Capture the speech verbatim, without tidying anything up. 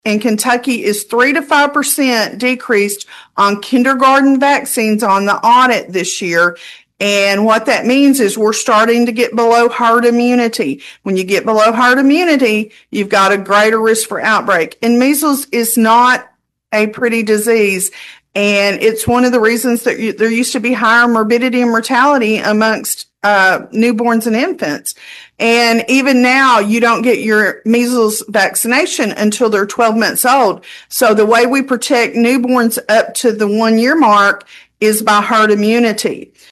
in Kentucky is three to five percent decreased on kindergarten vaccines on the audit this year. And what that means is we're starting to get below herd immunity. When you get below herd immunity, you've got a greater risk for outbreak. And measles is not a pretty disease. And it's one of the reasons that you, there used to be higher morbidity and mortality amongst uh, newborns and infants. And even now, you don't get your measles vaccination until they're twelve months old. So the way we protect newborns up to the one year mark is by herd immunity.